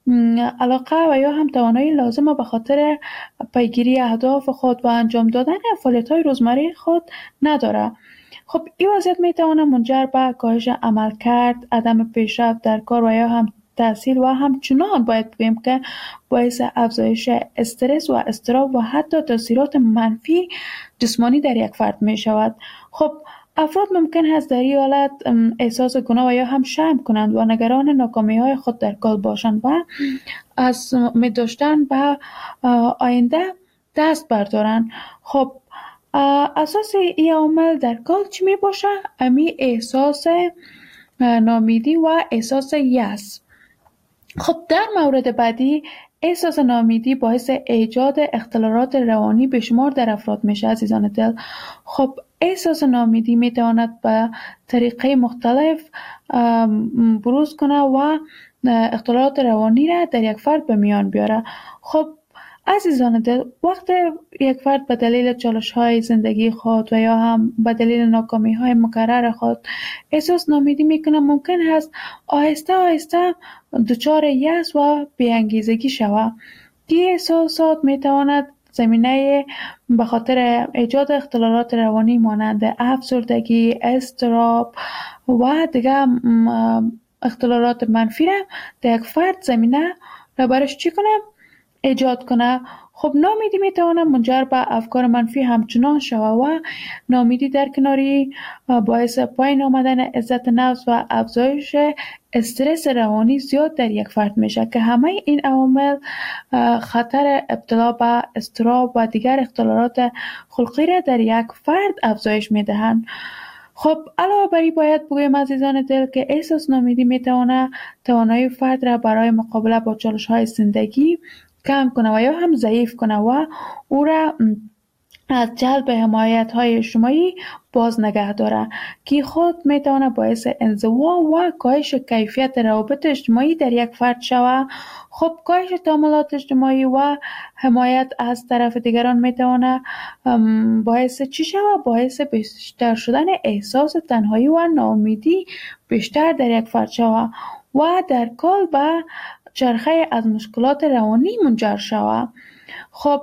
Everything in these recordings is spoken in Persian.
علاقه و یا هم توانایی لازمه به خاطر پیگیری اهداف خود و انجام دادن فعالیت‌های روزمره خود نداره. خب این وضعیت میتواند منجر به کاهش عملکرد، عدم پیشرفت در کار و یا هم تحصیل و همچنان باید بگوییم که باعث افزایش استرس و اضطراب و حتی تاثیرات منفی جسمانی در یک فرد می شود. خب افراد ممکن است در این حالت احساس گناه و یا هم شرم کنند و نگران ناکامی های خود در کار باشند و از امید داشتن به آینده دست بردارند. خب اساس این عامل در کار چی می باشه؟ امی احساس نامیدی و احساس یأس. خب در مورد بعدی، احساس نامیدی باعث ایجاد اختلالات روانی به شمار در افراد میشه عزیزان دل. خب احساس نامیدی میتواند به طریقه مختلف بروز کنه و اختلالات روانی را در یک فرد به میان بیاره. خب عزیزان دل، وقت یک فرد به دلیل چالش‌های زندگی خود و یا هم به دلیل ناکامی‌های مکرر خود احساس نامیدی میکنه، ممکن است آهسته آهسته دچار یأس و بی‌انگیزگی شود. این احساسات میتواند زمینه به خاطر ایجاد اختلالات روانی مانند افسردگی، اضطراب و دیگر اختلالات منفی را در یک فرد زمینه را برش چی کنه؟ ایجاد کنه. خب نامیدی میتواند منجر به افکار منفی همچنان شود و نامیدی در کناری باعث پایین آمدن عزت نفس و افزایش استرس روانی زیاد در یک فرد میشه که همه این عوامل خطر ابتلا به اضطراب و دیگر اختلالات خلقی را در یک فرد افزایش میدهند. خب علاوه بر این باید بگویم عزیزان دل که احساس نامیدی میتواند توانایی فرد را برای مقابله با چالش‌های زندگی کم کنه و یا هم ضعیف کنه و او را از جلب حمایت‌های اجتماعی باز نگه داره که خود میتونه باعث انزوا و کاهش کیفیت روابط اجتماعی در یک فرد شود. خب کاهش تعاملات اجتماعی و حمایت از طرف دیگران میتونه باعث چی شود؟ باعث بیشتر شدن احساس تنهایی و ناامیدی بیشتر در یک فرد شود و در کل به چرخه از مشکلات روانی منجر شود. خب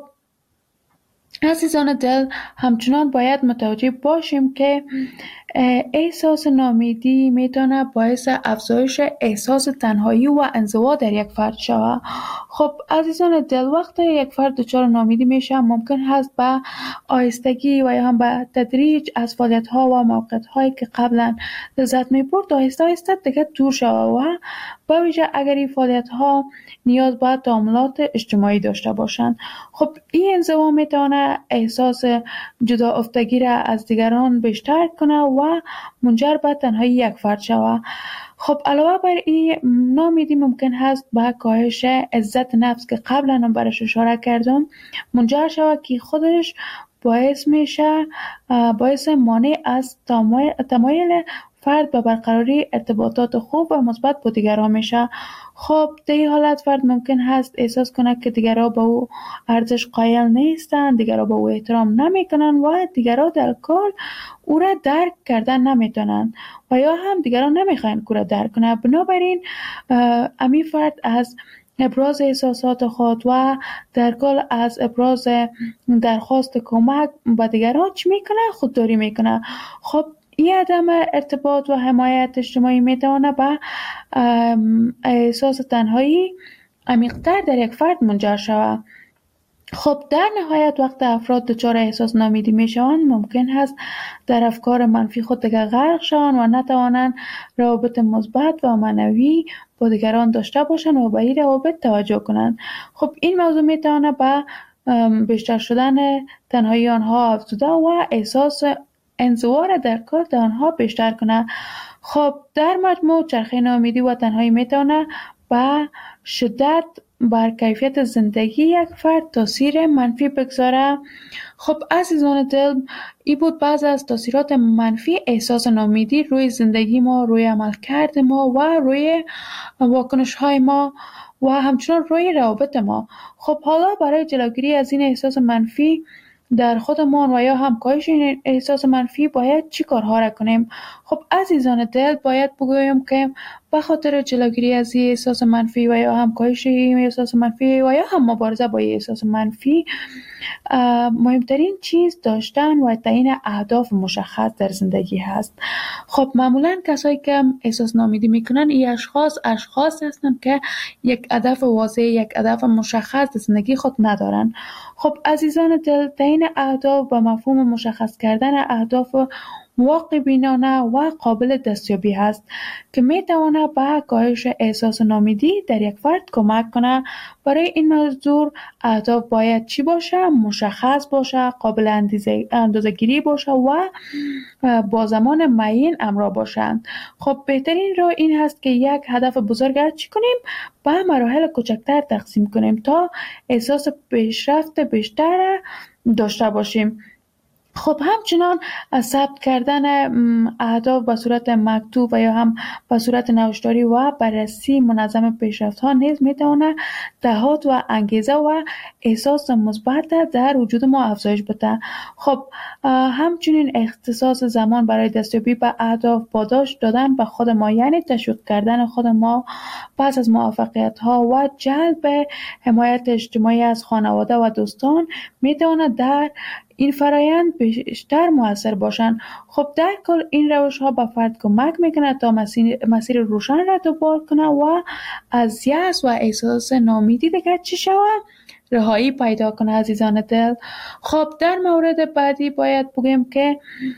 عزیزان دل، همچنان باید متوجه باشیم که احساس نامیدی میتونه باعث افزایش احساس تنهایی و انزوا در یک فرد شود. خب عزیزان دل، وقتی یک فرد دچار نامیدی میشه ممکن هست به آهستگی و یا هم به تدریج از فعالیت ها و موقعیت هایی که قبلا لذت میبرد آهسته آهسته دیگه دور شود و به ویژه اگر این فعالیت ها نیاز به تعاملات اجتماعی داشته باشند. خب این انزوا میتونه احساس جدا افتگی را از دیگران بیشتر کنه و منجر به تنهایی یک فرد شود. خب علاوه بر این نامیدی ممکن هست به کاهش عزت نفس که قبلا هم برش اشاره کردم منجر شود که خودش باعث میشه باعث مانع از تمایل فرد به برقراری ارتباطات خوب و مثبت با دیگران میشه. خب در این حالت فرد ممکن هست احساس کنه که دیگران به او ارزش قائل نیستند، دیگران به او احترام نمیکنن و دیگران در کل او را درک کردن نمیتونن و یا هم دیگران نمیخواین او را درک کنه. بنابراین امی فرد از ابراز احساسات خود و در کل از ابراز درخواست کمک به دیگران چی میکنه؟ خودداری میکنه. خب این عدم ارتباط و حمایت اجتماعی میتونه به احساس تنهایی عمیق‌تر در یک فرد منجر شود. خب در نهایت وقت افراد دچار احساس نامیدی میشوند ممکن است در افکار منفی خود دیگر غرق شوند و نتوانند روابط مثبت و معنوی با دیگران داشته باشند و به این روابط توجه کنند. خب این موضوع میتواند به بیشتر شدن تنهایی آنها افزوده و احساس انزوا را در کار آنها بیشتر کنه. خب در مجموع چرخه ناامیدی و تنهایی میتونه به شدت بر کیفیت زندگی یک فرد تاثیر منفی بگذاره. خب عزیزان دل، این بود بعض از تاثیرات منفی احساس ناامیدی روی زندگی ما، روی عملکرد ما و روی واکنش های ما و همچنان روی روابط ما. خب حالا برای جلوگیری از این احساس منفی در خودمان و یا هم کاهش این احساس منفی باید چی کارها را کنیم؟ خب عزیزان دل، باید بگویم که به خاطر جلوگیری از این احساس منفی و یا هم کاهش این احساس منفی و یا هم مبارزه با این احساس منفی، مهمترین چیز داشتن و تعیین اهداف مشخص در زندگی هست. خب معمولا کسایی که احساس ناامیدی میکنن این اشخاص هستند که یک هدف واضح، یک هدف مشخص در زندگی خود ندارن. خب عزیزان دل، تعیین اهداف و مفهوم مشخص کردن اهداف واقع بینانه و قابل دستیابی هست که می تواند به کاهش احساس ناامیدی در یک فرد کمک کنه. برای این موضوع اهداف باید چی باشه؟ مشخص باشه، قابل اندازه‌گیری باشه و با زمان معین همراه باشند. خب بهترین راه این هست که یک هدف بزرگ را چی کنیم؟ به مراحل کوچکتر تقسیم کنیم تا احساس پیشرفت بیشتر داشته باشیم. خب همچنان ثبت کردن اهداف به صورت مکتوب و یا هم به صورت نوشتاری و بررسی منظم پیشرفت ها نیز میتونه دهات و انگیزه و احساس مثبت در وجود ما افزایش بده. خب همچنین اختصاص زمان برای دستیابی به اهداف، پاداش دادن به خود ما، یعنی تشویق کردن خود ما پس از موفقیت ها و جلب حمایت اجتماعی از خانواده و دوستان میتونه در این فرایند بیشتر مؤثر باشند. خب در کل این روش ها به فرد کمک میکنه تا مسیر روشن را دنبال کنه و از یأس و احساس ناامیدی دیگر چی شود؟ رهایی پیدا کنه عزیزان دل. خب در مورد بعدی باید بگیم که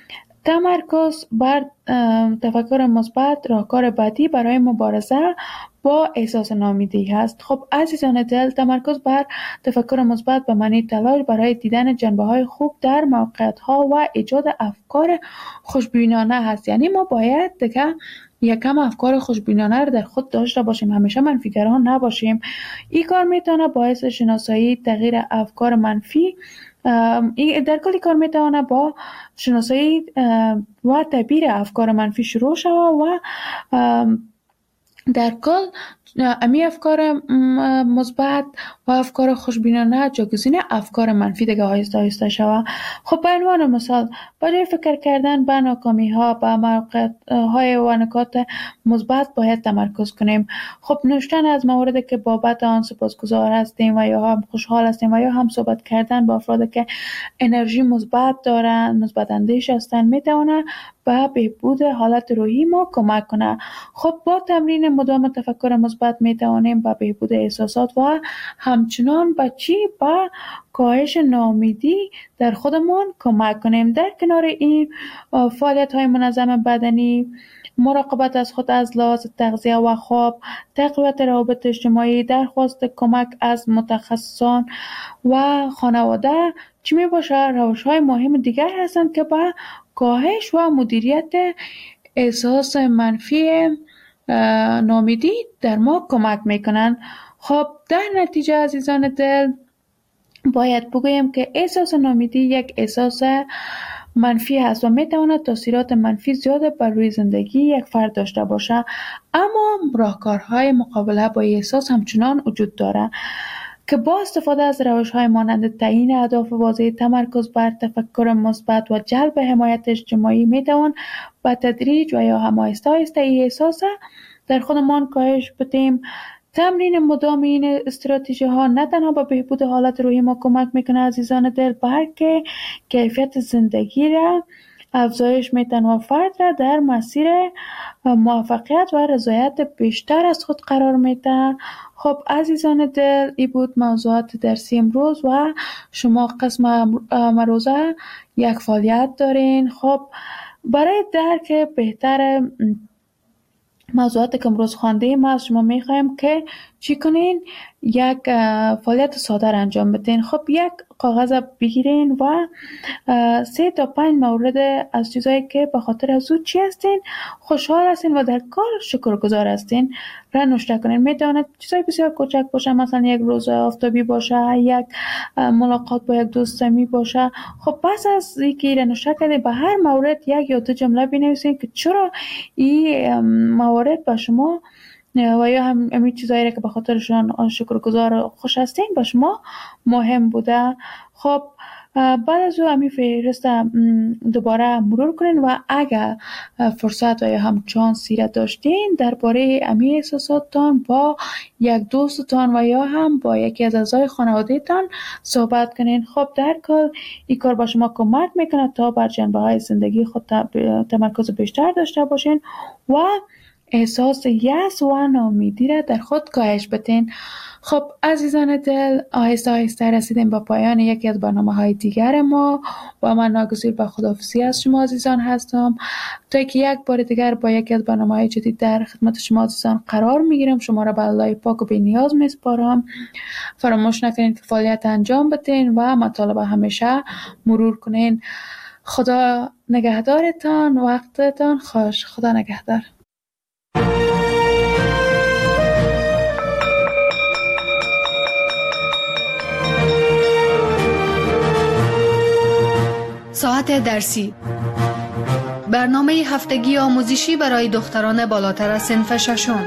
تمرکز بر تفکر مثبت راهکار بعدی برای مبارزه با احساس ناامیدی هست. خب عزیزان دل، تمرکز بر تفکر مثبت به معنی تلاش برای دیدن جنبه‌های خوب در موقعیت‌ها و ایجاد افکار خوشبینانه هست. یعنی ما باید دیگه یکم افکار خوشبینانه رو در خود داشته باشیم، همیشه منفیگران نباشیم. این کار میتونه باعث شناسایی تغییر افکار منفی در کلی کار میتونه با شناسایی و تعبیر افکار منفی شروع شود و در کل امی افکار مثبت و افکار خوشبینانه جاگزین افکار منفی دیگه آهسته آهسته شود. خب به عنوان مثال، برای فکر کردن به ناکامی ها، به موقعیت های و نکات مثبت باید تمرکز کنیم. خب نوشتن از موردی که بابت آن سپاسگزار هستیم و یا هم خوشحال هستیم و یا هم صحبت کردن با افرادی که انرژی مثبت دارن، مثبت اندیش هستن، میتونه به بهبود حالت روحی ما کمک کنه. خب با تمرین مدام تفکر مثبت میتوانیم به بهبود احساسات و همچنان به کاهش ناامیدی در خودمان کمک کنیم. در کنار این فعالیت های منظم بدنی، مراقبت از خود از لحاظ تغذیه و خواب، تقویت روابط اجتماعی، درخواست کمک از متخصصان و خانواده چی می باشه روش های مهم دیگر هستند که به کاهش و مدیریت احساس منفی ناامیدی در ما کمک میکنن. خب در نتیجه عزیزان دل باید بگویم که احساس ناامیدی یک احساس منفی هست و میتواند تاثیرات منفی زیاد بر روی زندگی یک فرد داشته باشه، اما راهکارهای مقابله با این احساس همچنان وجود داره که با استفاده از روش‌های مانند تعیین اهداف واضح، تمرکز بر تفکر مثبت و جلب حمایت اجتماعی میتوان به تدریج و یا هم آهسته آهسته این احساس در خودمان کاهش بدیم. تمرین مدام این استراتژی ها نه تنها به بهبود حالت روحی ما کمک میکنه عزیزان دل، بلکه کیفیت زندگی را افزایش میتن و فرد را در مسیر موفقیت و رضایت بیشتر از خود قرار میده. خب عزیزان دل، این بود موضوعات درسی امروز و شما قسم امروزه یک فعالیت دارین. خب برای درک بهتر موضوعاتی که امروز خوانده ایم از شما میخوایم که چی کنین؟ یک فعالیت ساده را انجام بدین. خب یک کاغذ بگیرین و 3 تا 5 مورد از چیزایی که به خاطر از او چی هستین خوشحال هستین و در کار شکرگزار هستین را نوشته کنین. میتواند چیزای بسیار کوچک باشه، مثلا یک روز آفتابی باشه، یک ملاقات با یک دوست صمیمی باشه. خب پس از اینکه را نوشته کردین به هر مورد یک یا دو جمله بنویسین که چرا این موارد به شما و یا همین چیزایی را که به خاطرشان شکرگزار خوش هستین به شما مهم بوده. خب بعد از او امی فهرست دوباره مرور کنین و اگر فرصت و یا هم چانسی را داشتین درباره امی احساساتتان با یک دوستتان و یا هم با یکی از اعضای خانواده تان صحبت کنین. خب در کل این کار با شما کمک میکنه تا بر جنبه های زندگی خود تمرکز بیشتر داشته باشین و احساس یأس و ناامیدی را در خود کاهش بدین. خب عزیزان دل، آهسته آهسته رسیدیم با پایان یکی از برنامه‌های دیگر ما و من ناگزیر به خداحافظی از شما عزیزان هستم تا که یک بار دیگر با یکی از برنامه‌های جدید در خدمت شما عزیزان قرار میگیرم. شما را به الله پاک و بی‌نیاز میسپارم. فراموش نکنید که فعالیت انجام بدین و مطالب همیشه مرور کنین. خدا نگهدارتان، وقتتان خوش. خدا نگهدار. ساعت درسی، برنامه هفتگی آموزشی برای دختران بالاتر از صنف ششم.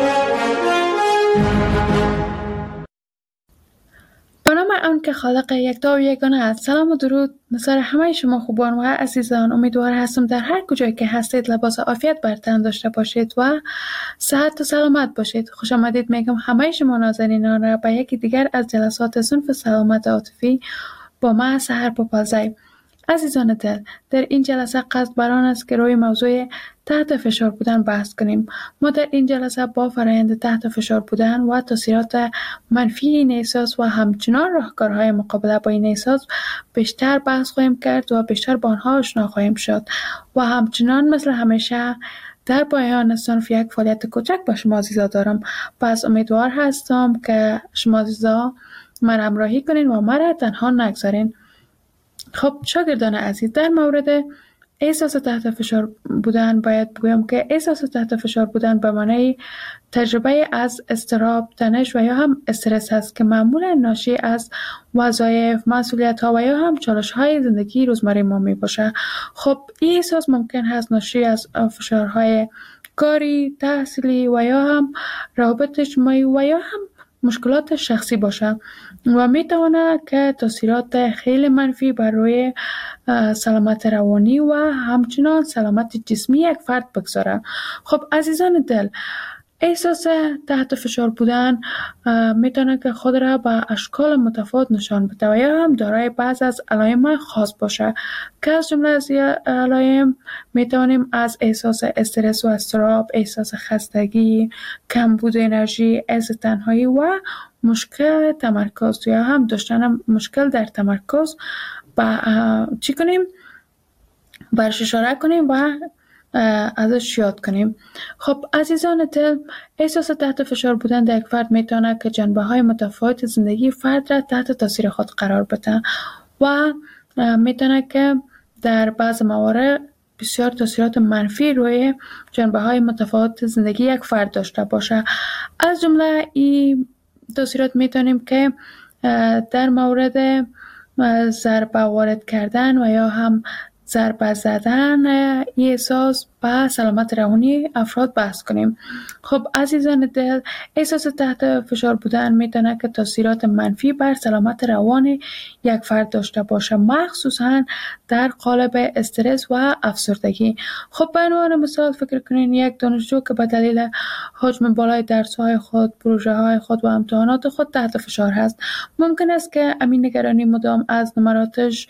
به نام آن که خالق یکتا و یگانه است. سلام و درود نثار همه شما خوبان و عزیزان. امیدوار هستم در هر کجایی که هستید لباس عافیت بر تن داشته باشید و صحت و سلامت باشید. خوش آمدید میگم همه شما نازنینان را به یکی دیگر از جلسات صنف سلامت عاطفی با من سحر پاپازی. عزیزان دل، در این جلسه قصد بر آن است که روی موضوع تحت فشار بودن بحث کنیم. ما در این جلسه با فرآیند تحت فشار بودن و تاثیرات منفی این احساس و همچنان راهکارهای مقابله با این احساس بیشتر بحث خواهیم کرد و بیشتر با آنها آشنا خواهیم شد و همچنان مثل همیشه در پایان صنف یک فعالیت کوچک با شما عزیزا دارم. پس امیدوار هستم که شما عزیزا من همراهی کنین و مرا تنها نگذارین. خب شاگردان عزیز، در مورد احساس تحت فشار بودن باید بگویم که احساس تحت فشار بودن به معنای تجربه از اضطراب، تنش و یا هم استرس است که معمولا ناشی از وظایف، مسئولیت‌ها و یا هم چالش‌های زندگی روزمره ما میباشه. خب این احساس ممکن هست ناشی از فشارهای کاری، تحصیلی و یا هم روابط اجتماعی و یا هم مشکلات شخصی باشه و میتواند که تاثیرات خیلی منفی بر روی سلامت روانی و همچنان سلامت جسمی یک فرد بگذاره. خب عزیزان دل، احساس تحت فشار بودن میتونه که خود را به اشکال متفاوت نشان بده و یا هم دارای بعض از علائم خاص باشه که از جمله از علائم میتونیم از احساس استرس و اضطراب، احساس خستگی، کمبود انرژی، احساس تنهایی و مشکل تمرکز یا هم داشتن مشکل در تمرکز چی کنیم؟ برش اشاره کنیم و ازش یاد کنیم. خب عزیزان دل، احساس تحت فشار بودن در یک فرد میتونه که جنبه های متفاوت زندگی فرد را تحت تاثیر خود قرار بده و میتونه که در بعض موارد بسیار تاثیرات منفی روی جنبه های متفاوت زندگی یک فرد داشته باشه. از جمله این تاثیرات میتونیم که در مورد ضربه وارد کردن و یا هم ضربه زدن این احساس به سلامت روانی افراد بحث کنیم. خب عزیزان دل، احساس تحت فشار بودن میتونه که تاثیرات منفی بر سلامت روان یک فرد داشته باشه، مخصوصا در قالب استرس و افسردگی. خب به عنوان مثال فکر کنین یک دانشجو که به دلیل حجم بالای درس‌های خود، پروژه‌های خود و امتحانات خود تحت فشار هست. ممکن است که امین نگرانی مدام از نمراتش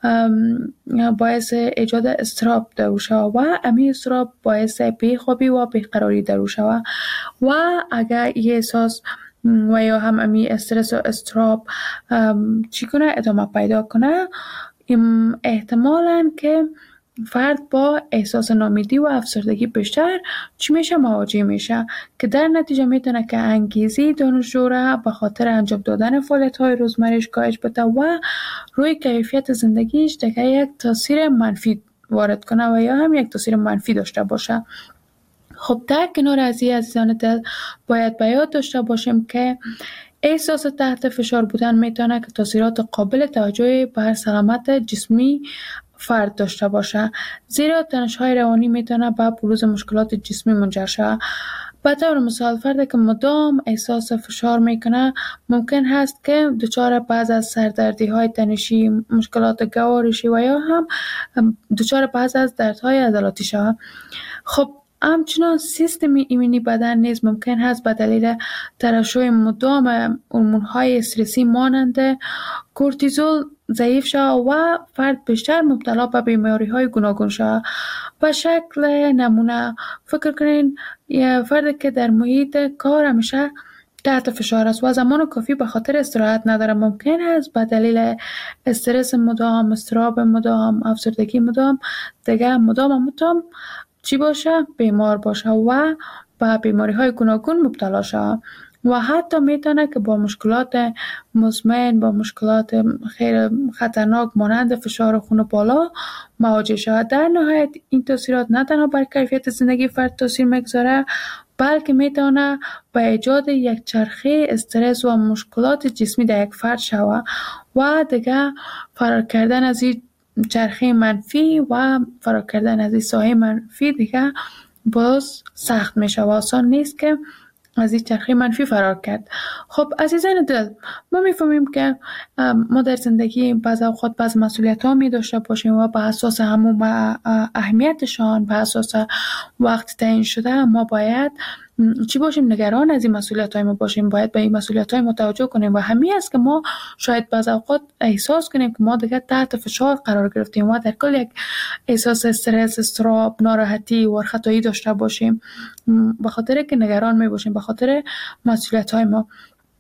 باعث ایجاد اضطراب در او شود و امین اضطراب باعث بیخوابی و بیقراری در او شود و اگر این احساس و یا هم امی استرس و اضطراب چی کنه ادامه پیدا کنه، احتمالاً که فرد با احساس ناامیدی و افسردگی بیشتر چی میشه مواجه میشه که در نتیجه میتونه که انگیزه دانشجو را به خاطر انجام دادن فعالیت‌های روزمره‌اش کاهش بده و روی کیفیت زندگیش دیگه یک تاثیر منفی وارد کنه و یا هم یک تاثیر منفی داشته باشه. خب در کنار از این عزیزان دل باید به یاد داشته باشیم که احساس تحت فشار بودن میتونه که تاثیرات قابل توجهی بر سلامت جسمی فرد داشته باشه، زیرا تنش‌های روانی میتونه به بروز مشکلات جسمی منجر شود. به طور مثال فردی که مدام احساس فشار میکنه ممکن هست که دچار بعض از سردردی های تنشی، مشکلات گوارشی و یا هم دچار بعض از دردهای عضلاتی شود. خب همچنان سیستم ایمنی بدن نیز ممکن هست به دلیل ترشح مدام هورمون‌های استرسی مانند کورتیزول ضعیف شود و فرد بیشتر مبتلا به بیماری‌های گوناگون شود. به شکل نمونه فکر کنین یه فردی که در محیط کار همیشه تحت فشار است و زمان کافی به خاطر استراحت نداره، ممکن است به دلیل استرس مدام، اضطراب مدام، افسردگی مدام دیگه مدام چی باشه؟ بیمار باشه و به بیماری های گوناگون مبتلا شود و حتی میتونه که با مشکلات مزمن، با مشکلات خیلی خطرناک مانند فشار خون بالا مواجه شود. در نهایت این تاثیرات نه تنها بر کیفیت زندگی فرد تاثیر میگذاره، بلکه میتونه به ایجاد یک چرخه استرس و مشکلات جسمی در یک فرد شود و دیگه فرار کردن از این چرخه منفی و فرار کردن از این سایه منفی دیگه باز سخت میشه و آسان نیست که از این چرخه منفی فرار کرد. خب عزیزان دل، ما میفهمیم که ما در زندگی بعض اوقات بعض مسئولیت ها می داشته باشیم و به اساس همون اهمیتشان، به اساس وقت تعیین شده ما باید چی باشیم؟ نگران از این مسئولیت های ما باشیم، باید به این مسئولیت های ما توجه کنیم و همین است که ما شاید بعض اوقات احساس کنیم که ما دیگه تحت فشار قرار گرفتیم و در کل یک احساس استرس، اضطراب، ناراحتی و خطایی داشته باشیم به خاطر که نگران می باشیم به خاطر مسئولیت های ما.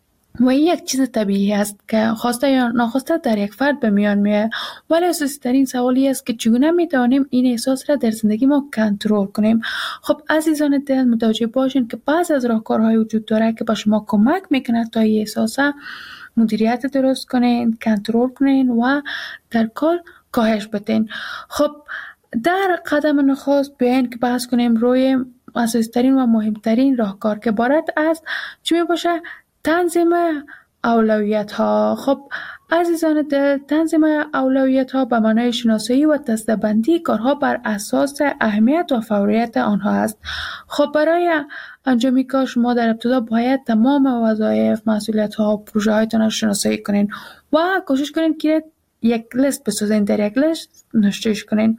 و این یک چیز طبیعی است که خواسته یا ناخواسته در یک فرد به میان میاد، ولی اساسی ترین سوالی است که چگونه میتوانیم این احساس را در زندگی ما کنترل کنیم. خب عزیزان دل، متوجه باشین که بعضی از راهکارهای وجود داره که به شما کمک میکنه تا این احساس مدیریت درست کنین، کنترل کنین و در کل کاهش بدین. خب در قدم نخست بیاین که بحث کنیم روی اساسی ترین و مهمترین راهکار که عبارت از چی می باشه؟ تنظیم اولویت ها. خب عزیزان دل، تنظیم اولویت ها به معنای شناسایی و دسته‌بندی کارها بر اساس اهمیت و فوریت آنها است. خب برای انجام کار شما در ابتدا باید تمام وظایف، مسئولیت ها و پروژه هایتان را شناسایی کنین و کوشش کنین که یک لیست بسازین، در یک لیست نوشتهش کنین.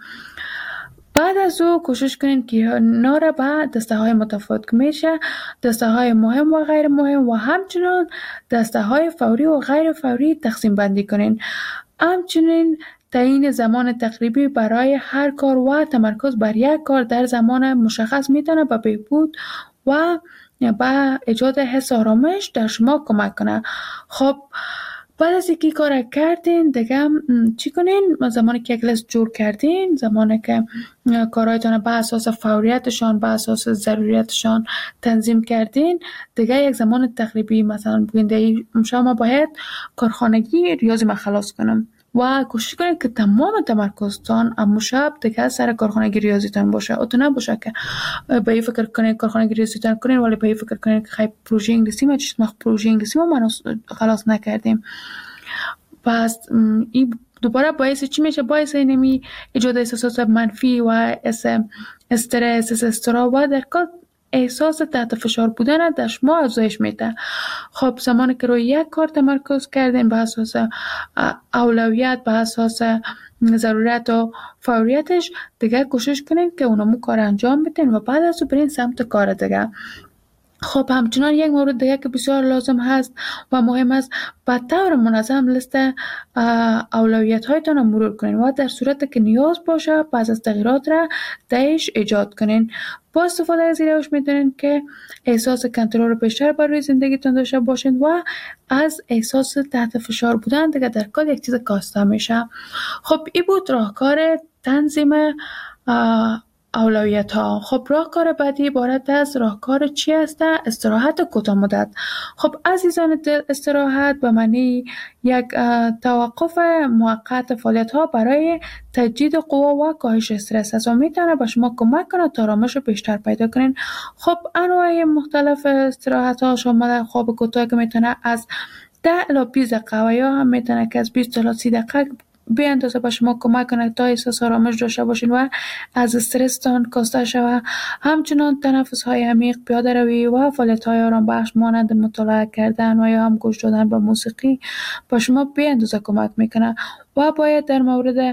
بعد از او کوشش کنین که ناره به دسته های متفاوت که میشه دسته های مهم و غیر مهم و همچنین دسته های فوری و غیر فوری تقسیم بندی کنین. همچنین تعیین زمان تقریبی برای هر کار و تمرکز بر یک کار در زمان مشخص میتونه به بهبود و به ایجاد حس آرامش در شما کمک کنه. خب بعد از اینکه کار کردین دیگه چی کنین؟ زمانی که یک لیست جور کردین، زمانی که کارهایتان به اساس فوریتشان، به اساس ضروریتشان تنظیم کردین، دیگه یک زمان تقریبی مثلا بگین شما باید کارخانگی ریاضی ما خلاص کنم و کوشش کنید که تمام تمرکزتان امو شب دیگه سر کارخانگی ریاضیتان باشه. او تو نباشه که به این فکر کنید کارخانگی ریاضیتان کنید ولی به این فکر کنید که خیلی پروژه انگلیسی ما پروژه انگلیسی ما خلاص نکردیم. پس این دوباره باعث چی میشه؟ باعث اینمی ایجاد احساسات منفی و استرس، اضطراب و در کل احساس تحت فشار بودن در شما افزایش میده. خب زمانی که روی یک کار تمرکز کردین به اساس اولویت، به اساس ضرورت و فوریتش، دیگه کوشش کنین که اونمو کار انجام بدین و بعد از اون برین سمت کار دیگه. خب همچنان یک مورد دیگه که بسیار لازم هست و مهم است، به طور منظم لیست اولویت هایتان رو مرور کنین و در صورت که نیاز باشه بعض از تغییرات را درش ایجاد کنین. با استفاده از این روش میتونین که احساس کنترل بیشتر بر روی زندگیتون داشته باشین و از احساس تحت فشار بودن دیگه در کل یک چیز کاسته میشه. خب این بود راهکار تنظیم اولویت ها. خب راهکار بعدی عبارت از راهکار چی است؟ استراحت کوتاه مدت. خب عزیزان دل، استراحت به معنی یک توقف موقت فعالیت ها برای تجدید قوا و کاهش استرس است و میتونه به شما کمک کنه تا آرامش بیشتر پیدا کنین. خب انواع مختلف استراحت ها شامل خواب کوتاه که میتونه از 10 الی 20 دقیقه و یا هم میتونه که از 20 الی 30 دقیقه به اندازه به شما کمک کنه تا احساس آرامش داشته باشین و از استرستان کاسته شوه. همچنان تنفس های عمیق، پیاده روی و فعالیت های آرام بخش مانند مطالعه کردن و یا هم گوش دادن به موسیقی به شما به اندازه کمک میکنه. و باید در مورد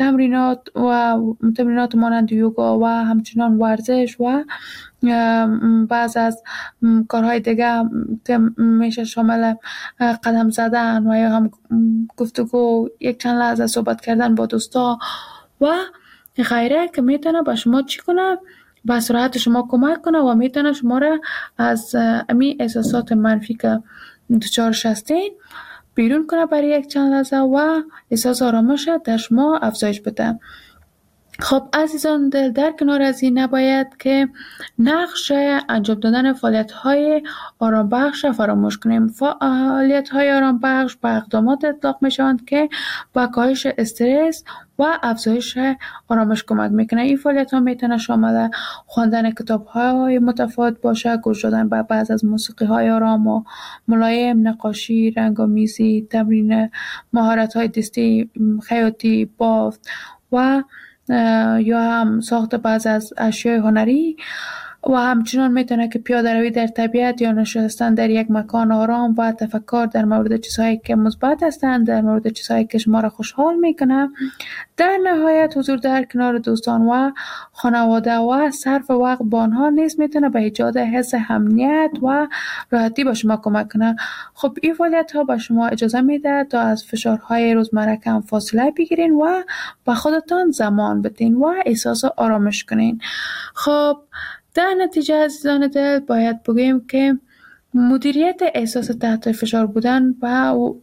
تمرینات مانند یوگا و همچنان ورزش و بعض از کارهای دیگه که میشه شامل قدم زدن و یا هم گفتگو، یک چند لحظه صحبت کردن با دوستا و غیره که میتونه با شما چی کنه، به سرعت شما کمک کنه و میتونه شما را از امی احساسات منفی که دچارش هستین بیرون کنه برای یک چند لحظه و احساس آرامش در شما افزایش بده. خب عزیزان دل، در کنار از این نباید که نقش انجام دادن فعالیت‌های آرام بخش فراموش کنیم. فعالیت‌های آرام بخش به اقدامات اطلاق می‌شوند که به کاهش استرس و افزایش آرامش کمک میکنه. این فعالیت‌ها میتونه شامل خواندن کتاب‌های متفاوت باشه، گوش دادن به بعض از موسیقی‌های آرام و ملایم، نقاشی، رنگ‌آمیزی، تمرین مهارت‌های دستی، خیاطی، بافت و یا هم ساخت بعض از اشیاء هنری. و همچنان میتونه که پیاده روی در طبیعت یا نشستن در یک مکان آرام و تفکر در مورد چیزهایی که مثبت هستند، در مورد چیزهایی که شما را خوشحال میکنه. در نهایت حضور در کنار دوستان و خانواده و صرف وقت با آنها نیز میتونه به ایجاد حس امنیت و راحتی به شما کمک کنه. خب این فعالیت ها به شما اجازه میده تا از فشارهای روزمره کم فاصله بگیرین و به خودتان زمان بدین و احساس آرامش کنین. خب در نتیجه عزیزان دل باید بگویم که مدیریت احساس تحت فشار بودن و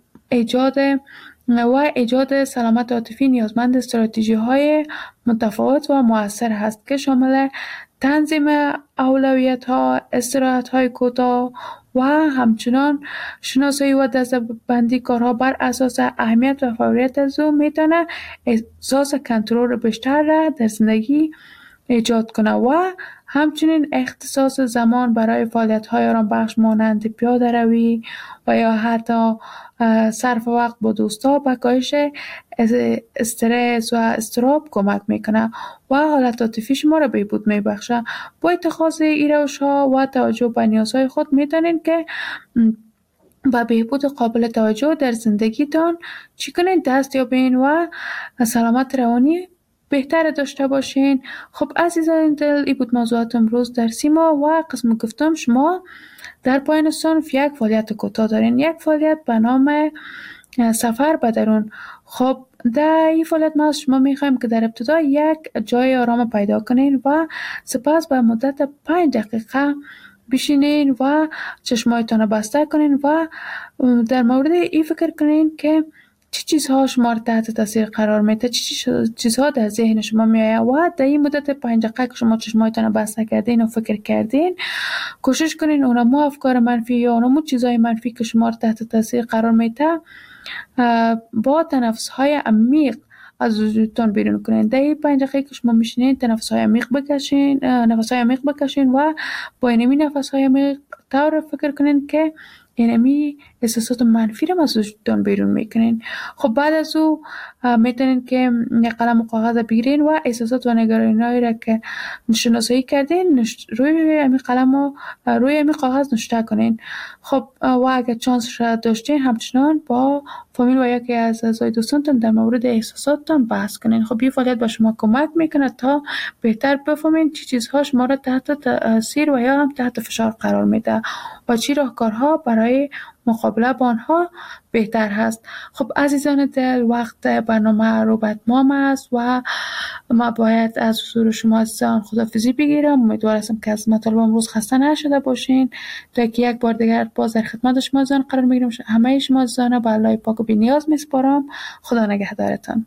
ایجاد سلامت عاطفی نیازمند استراتژی‌های متفاوت و مؤثر هست که شامل تنظیم اولویت‌ها، استراحت‌های کوتاه و همچنان شناسایی و دسته‌بندی کارها بر اساس اهمیت و فوریت از او میتونه احساس کنترل بیشتر را در زندگی ایجاد کنه و همچنین اختصاص زمان برای فعالیت‌های آرام بخش مانند پیاده روی و یا حتی صرف وقت با دوستا به کاهش استرس و اضطراب کمک میکنه و حالت عاطفی شما را بهبود میبخشه. با اتخاذ این روش‌ها و توجه به نیازهای خود میتونین که با بهبود قابل توجه در زندگیتان چی کنین دست یابین و سلامت روانی بهتر داشته باشین. خب عزیزان دل، این بود موضوعات امروز در سیما و قسم گفتم شما در پایان صنف یک فعالیت کوتاه دارین، یک فعالیت به نام سفر به درون. خب در این فعالیت ما از شما میخوایم که در ابتدا یک جای آرام پیدا کنین و سپس به مدت 5 دقیقه بشینین و چشمایتان بسته کنین و در مورد این فکر کنین که چه چیزها شما را تحت تاثیر قرار میده، چه چیزها در ذهن شما میآید و در این مدت 5 دقیقه که شما چشمایتان بسته کردین و فکر کردین کوشش کنین اونمو افکار منفی یا اونمو چیزهای منفی که شما را تحت تاثیر قرار میده با تنفس های عمیق از وجودتان بیرون کنین. در این 5 دقیقه که شما میشینین نفس های عمیق بکشین و با این نفس های عمیق طور فکر کنین که اینمی احساسات منفی رو از وجودتان بیرون میکنین. خب بعد از او میتونین که یک قلم و کاغذ بگیرین و احساسات و نگرانی‌هایی را که شناسایی کردین روی امی قلم و روی امی کاغذ نوشته کنین. خب و اگر چانس را داشتین همچنان با فامیل و یکی از اعضای دوستانتان در مورد احساساتتان بحث کنین. خب این فعالیت به شما کمک میکنه تا بهتر بفهمین چه چیزها شما را تحت تاثیر و یا هم تحت فشار قرار میده و چه راهکارها برای مقابله با آنها بهتر هست. خب عزیزان دل، وقت برنامه رو به اتمام است و ما باید از حضور شما عزیزان خداحافظی بگیرم. امیدوارم که از مطالب امروز خسته نشده باشین تا که یک بار دیگر باز در خدمت شما عزیزان قرار میگیرم. همه شما عزیزان به الله پاک و بی‌نیاز میسپارم. خدا نگهدارتان.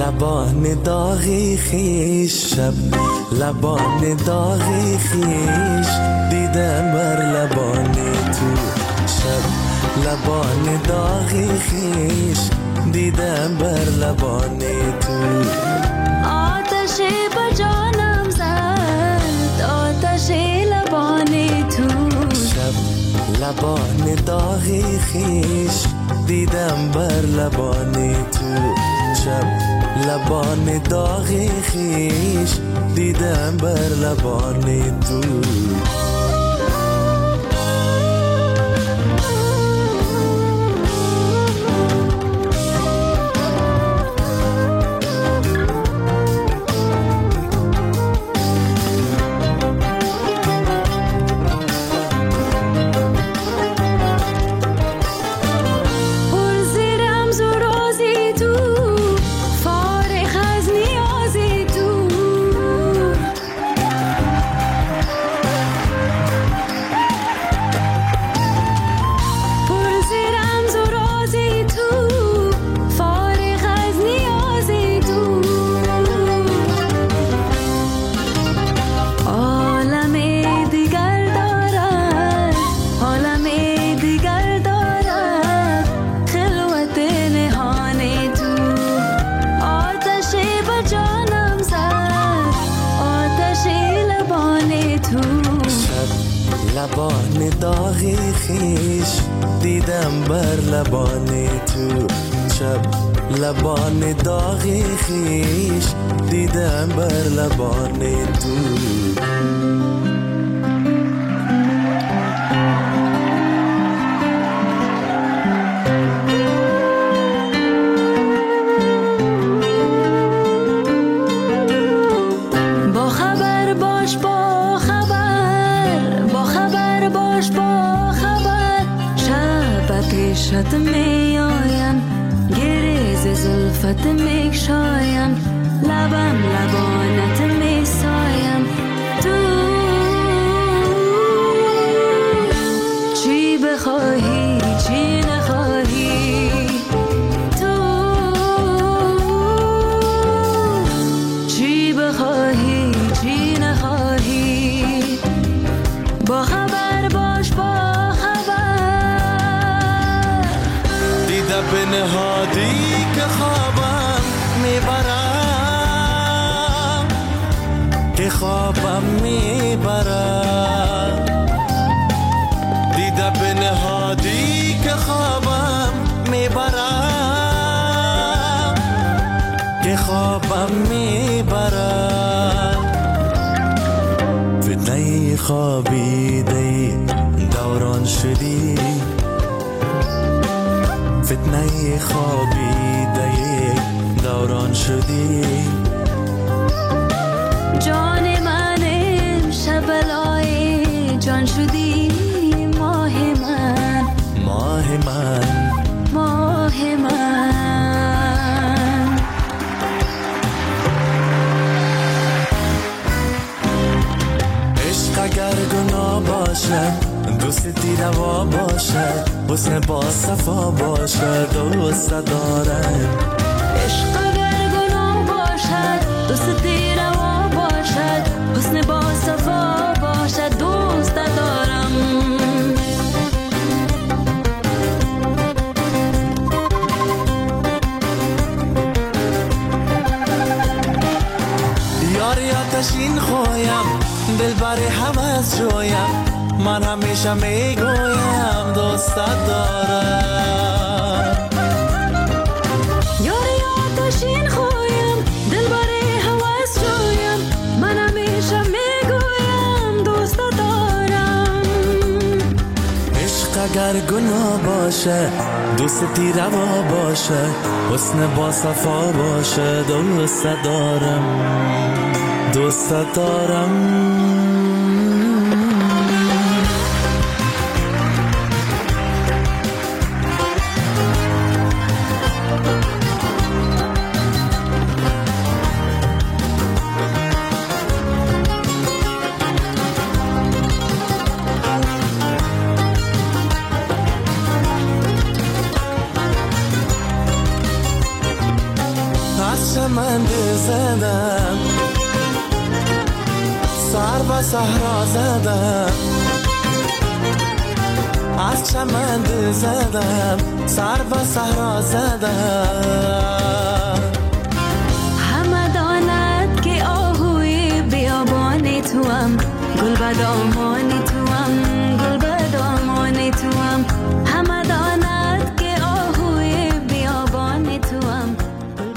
لبان داغی خیش، شب لبان داغی خیش دیدم بر لبان تو. شب لبان داغی خیش دیدم بر لبان تو. آتش به جانم زد، آتش لبان تو. شب لبان داغی خیش دیدم بر لبان تو. شب لبان داغی خیش دیدم بر لبان تو. لبان داغی خیش دیدم بر لبان تو. شب لبان داغی خیش دیدم بر لبان تو. پیشت می آیم، گریز زلفت می کشایم، لبم لبانت می سایم. تو چی بخواهی چی نخواهی، تو چی بخواهی چی نخواهی، با خبر باش با به نهادی که خوابم میبرم، که خوابم میبرم. دیده به نهادی که خوابم میبرم، که خوابم میبرم. فتنه خوابیده دوران شدی، فتنه خوابیده دوران شدی. جان من امشب لای جان شدی، ماه من ماه من ماه من. عشق اگر گناه باشد، دوستی روا باشد، حسن با صفا باشد، دوست دارم. عشق اگر گناه باشد، دوستی روا باشد، حسن با صفا باشد، دوست دارم. یاری آتشین خویم، دلبر هوس جویم، من همیشه میگویم دوست دارم. یاری آتشین خویم، دلبر هوس جویم، من همیشه میگویم دوست دارم. عشق اگر گناه باشه، دوستی روا باشه، حسن با صفا باشه، دوست دارم دوست دارم. از چمن زدم سر و صحرا زدم از چمن زدم سر و صحرا زدم همه داند که آهوی بیابان توام گل به دامان توام گل به دامان توام